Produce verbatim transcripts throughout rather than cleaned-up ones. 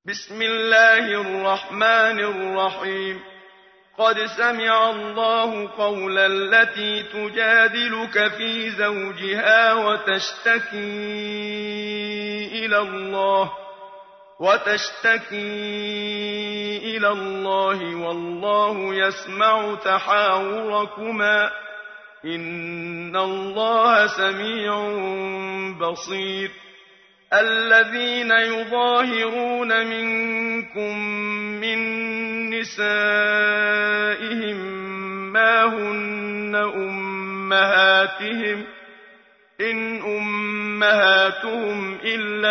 بسم الله الرحمن الرحيم قد سمع الله قول التي تجادلك في زوجها وتشتكي إلى الله وتشتكي إلى الله والله يسمع تحاوركما إن الله سميع بصير الذين يظاهرون منكم من نسائهم ما هن أمهاتهم إن أمهاتهم إلا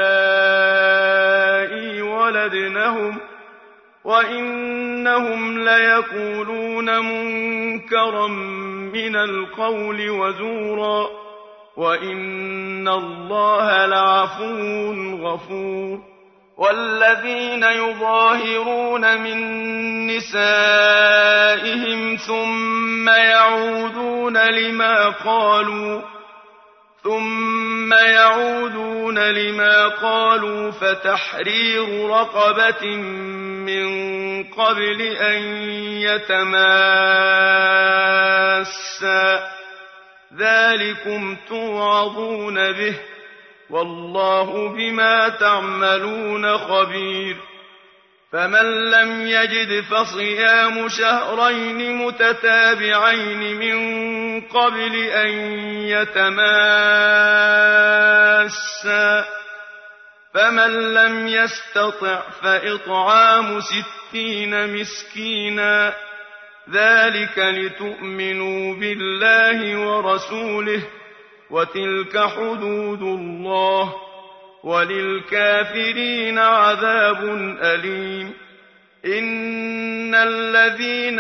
اللائي ولدنهم وإنهم ليقولون منكرا من القول وزورا وإن الله لعفو غفور والذين يظاهرون من نسائهم ثم يعودون لما قالوا ثم يعودون لما قالوا فتحرير رقبة من قبل أن يتماسا ذلكم توعظون به والله بما تعملون خبير فمن لم يجد فصيام شهرين متتابعين من قبل أن يتماسا فمن لم يستطع فإطعام ستين مسكينا ذلك لتؤمنوا بالله ورسوله وتلك حدود الله وللكافرين عذاب أليم إن الذين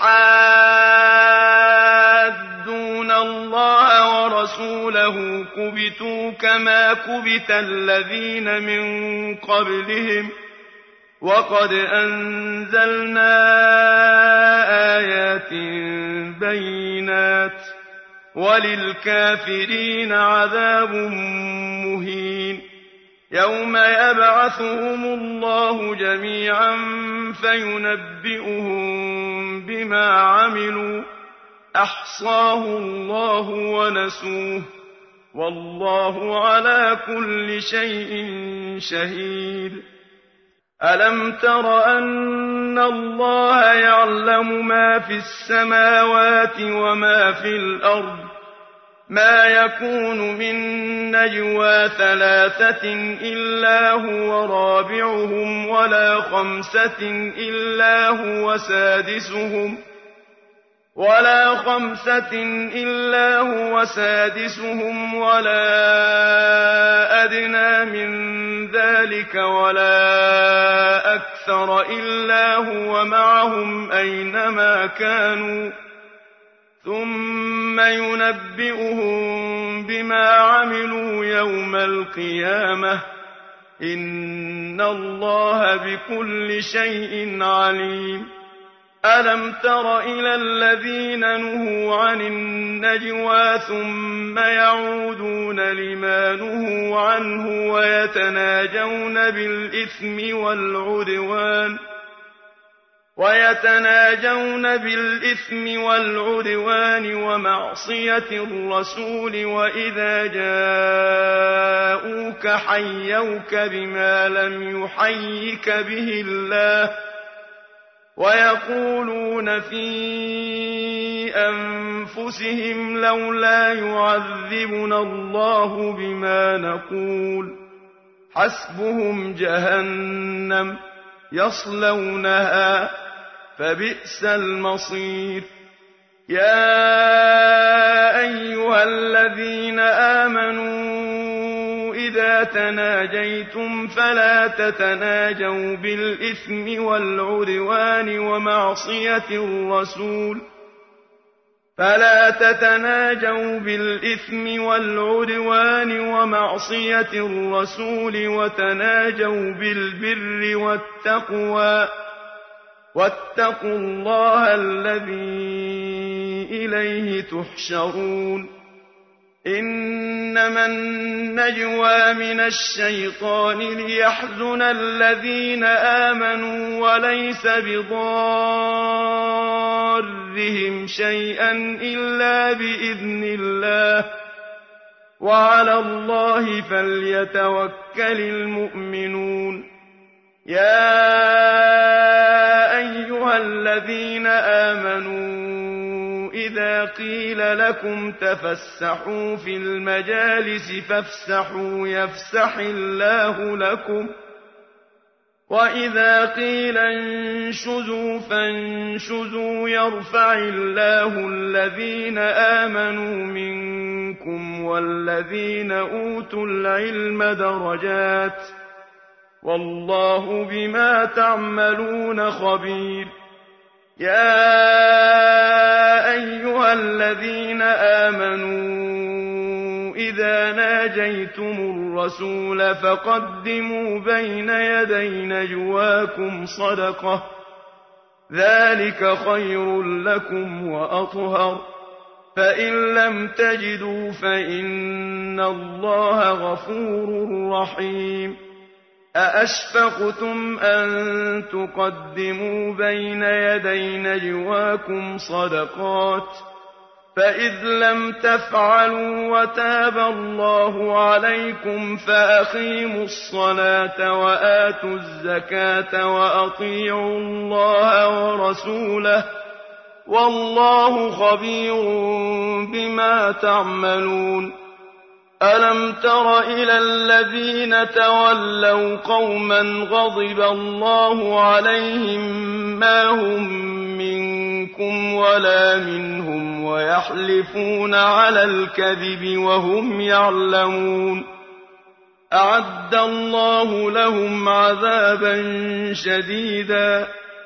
يحادون الله ورسوله كبتوا كما كبت الذين من قبلهم وقد أنزلنا آيات بينات وللكافرين عذاب مهين يوم يبعثهم الله جميعا فينبئهم بما عملوا أحصاه الله ونسوه والله على كل شيء شهيد ألم تر أن الله يعلم ما في السماوات وما في الأرض ما يكون من نجوى ثلاثة إلا هو رابعهم ولا خمسة إلا هو سادسهم ولا خمسة إلا هو سادسهم ولا أدنى من ذلك ولا أكثر إلا هو معهم أينما كانوا ثم ينبئهم بما عملوا يوم القيامة إن الله بكل شيء عليم ألم تر إلى الذين نهوا عن النجوى ثم يعودون لما نهوا عنه ويتناجون بالإثم والعدوان ويتناجون بالإثم والعدوان ومعصية الرسول وإذا جاءوك حيوك بما لم يحيك به الله ويقولون في أنفسهم لولا يعذبنا الله بما نقول حسبهم جهنم يصلونها فبئس المصير يا أيها الذين آمنوا إذا تناجيتم فلا تتناجوا بالإثم والعدوان ومعصية الرسول فلا تتناجوا بالإثم والعدوان ومعصية الرسول وتناجوا بالبر والتقوى واتقوا الله الذي إليه تحشرون إنما النجوى من الشيطان ليحزن الذين آمنوا وليس بضارهم شيئا إلا بإذن الله وعلى الله فليتوكل المؤمنون يا أيها الذين آمنوا إذا قيل لكم تفسحوا في المجالس فافسحوا يفسح الله لكم وإذا قيل انشزوا فانشزوا يرفع الله الذين آمنوا منكم والذين أوتوا العلم درجات والله بما تعملون خبير يا أيها الذين آمنوا إذا ناجيتم الرسول فقدموا بين يدي نجواكم صدقة ذلك خير لكم وأطهر فإن لم تجدوا فإن الله غفور رحيم أأشفقتم أن تقدموا بين يدي نجواكم صدقات فإذ لم تفعلوا وتاب الله عليكم فأقيموا الصلاة وآتوا الزكاة وأطيعوا الله ورسوله والله خبير بما تعملون ألم تر إلى الذين تولوا قوما غضب الله عليهم ما هم منكم ولا منهم ويحلفون على الكذب وهم يعلمون أعد الله لهم عذابا شديدا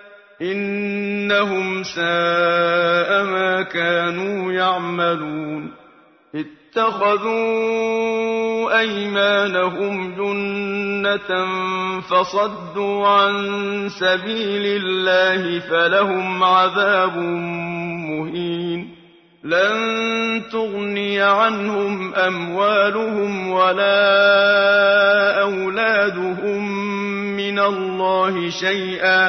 إنهم ساء ما كانوا يعملون اتخذوا أيمانهم جنة فصدوا عن سبيل الله فلهم عذاب مهين لن تغني عنهم أموالهم ولا أولادهم من الله شيئا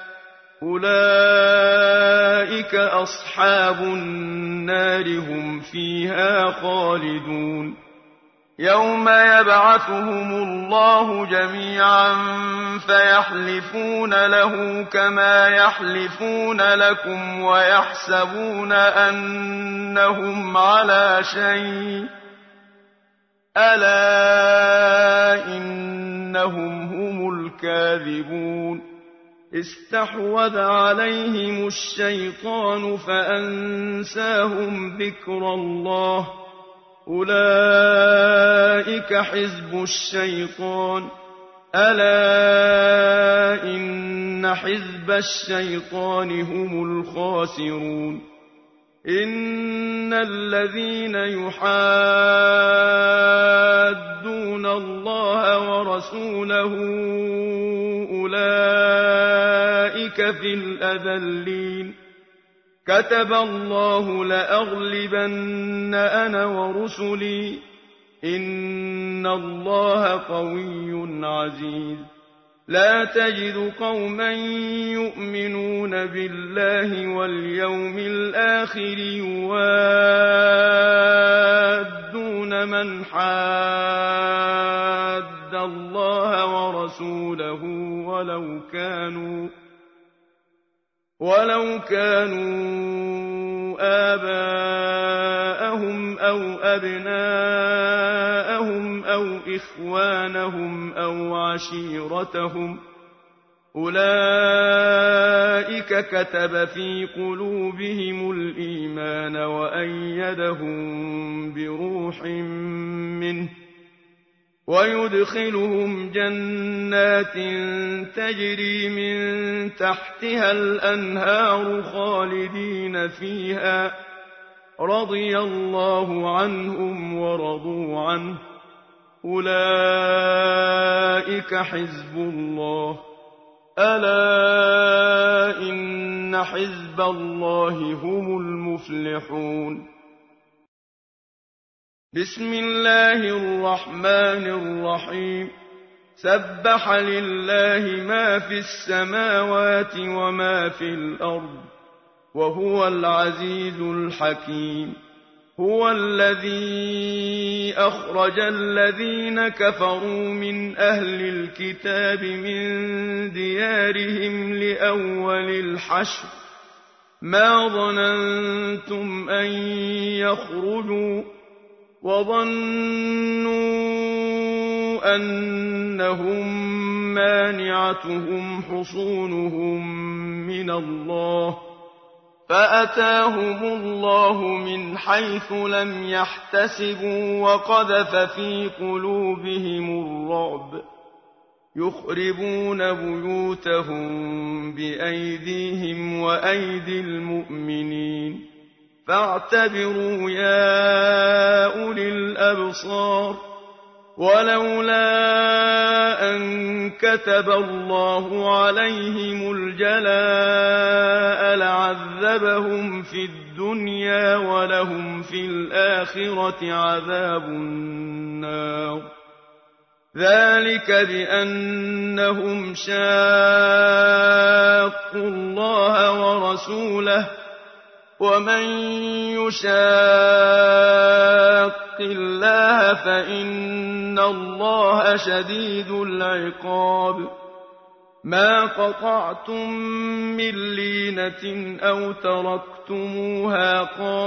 أولئك أصحاب النار هم فيها خالدون يوم يبعثهم الله جميعا فيحلفون له كما يحلفون لكم ويحسبون أنهم على شيء ألا إنهم هم الكاذبون استحوذ عليهم الشيطان فأنساهم ذكر الله أولئك حزب الشيطان ألا إن حزب الشيطان هم الخاسرون إن الذين يحادون الله ورسوله أولئك في الأذلين كتب الله لأغلبن أنا ورسلي إن الله قوي عزيز لا تجد قوما يؤمنون بالله واليوم الآخر يوادون من حاد الله ورسوله ولو كانوا ولو كانوا آباءهم أو أبناءهم أو إخوانهم أو عشيرتهم أولئك كتب في قلوبهم الإيمان وأيدهم بروح منه ويدخلهم جنات تجري من تحتها الأنهار خالدين فيها رضي الله عنهم ورضوا عنه أولئك حزب الله ألا إن حزب الله هم المفلحون بسم الله الرحمن الرحيم سبح لله ما في السماوات وما في الأرض وهو العزيز الحكيم هو الذي أخرج الذين كفروا من أهل الكتاب من ديارهم لأول الحشر ما ظننتم أن يخرجوا وظنوا أنهم مانعتهم حصونهم من الله فأتاهم الله من حيث لم يحتسبوا وقذف في قلوبهم الرعب يخربون بيوتهم بأيديهم وأيدي المؤمنين فاعتبروا يا أولي الأبصار ولولا أن كتب الله عليهم الجلاء لعذبهم في الدنيا ولهم في الآخرة عذاب النار ذلك بأنهم شاقوا الله ورسوله ومن يشاق الله فإن الله شديد العقاب ما قطعتم من لينة أو تركتموها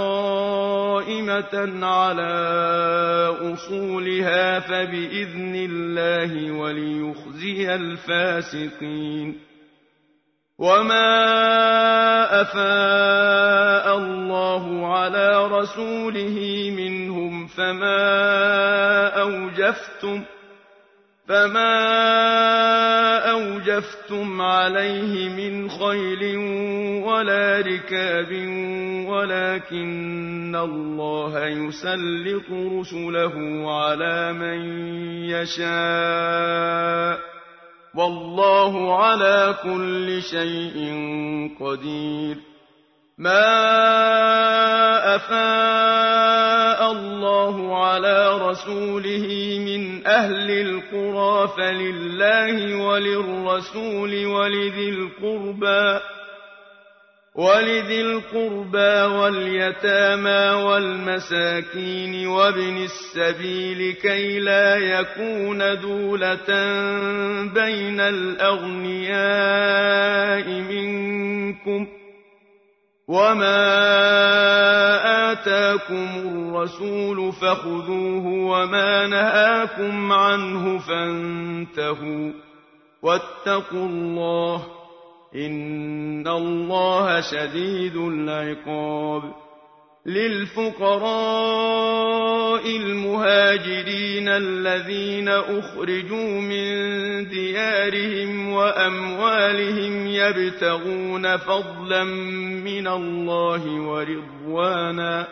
قائمة على أصولها فبإذن الله وليخزي الفاسقين وما أفاء الله على رسوله منهم فما أوجفتم فما أوجفتم عليه من خيل ولا ركاب ولكن الله يسلط رسله على من يشاء والله على كل شيء قدير ما أفاء الله على رسوله من أهل القرى فلله وللرسول ولذي القربى ولذي القربى واليتامى والمساكين وابن السبيل كي لا يكون دولة بين الأغنياء منكم وما آتاكم الرسول فخذوه وما نهاكم عنه فانتهوا واتقوا الله إن الله شديد العقاب للفقراء المهاجرين الذين أخرجوا من ديارهم وأموالهم يبتغون فضلا من الله ورضوانا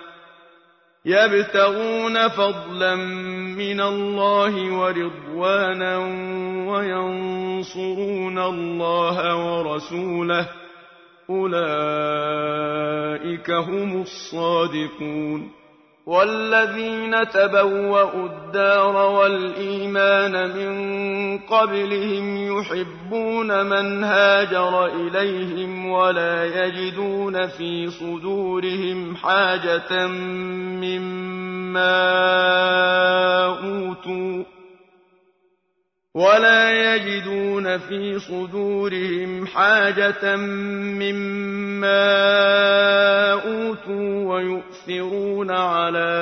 يبتغون فضلا من الله ورضوانا وينصرون الله ورسوله أولئك هم الصادقون والذين تبوأوا الدار والإيمان من قبلهم يحبون من هاجر إليهم ولا يجدون في صدورهم حاجة مما أوتوا ولا يجدون في صدورهم حاجة مما أوتوا ويؤثرون على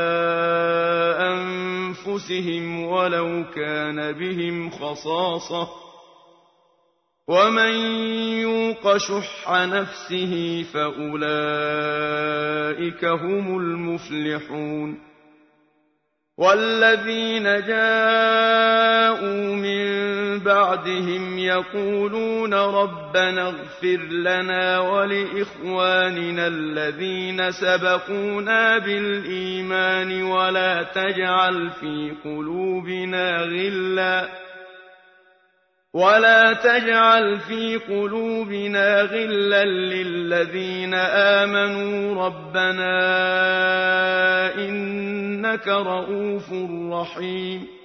أنفسهم ولو كان بهم خصاصة ومن يوق شح نفسه فأولئك هم المفلحون والذين جاءوا من بعدهم يقولون ربنا اغفر لنا ولإخواننا الذين سبقونا بالإيمان ولا تجعل في قلوبنا غلا ولا تجعل في قلوبنا غلا للذين آمنوا ربنا إنك رءوف رحيم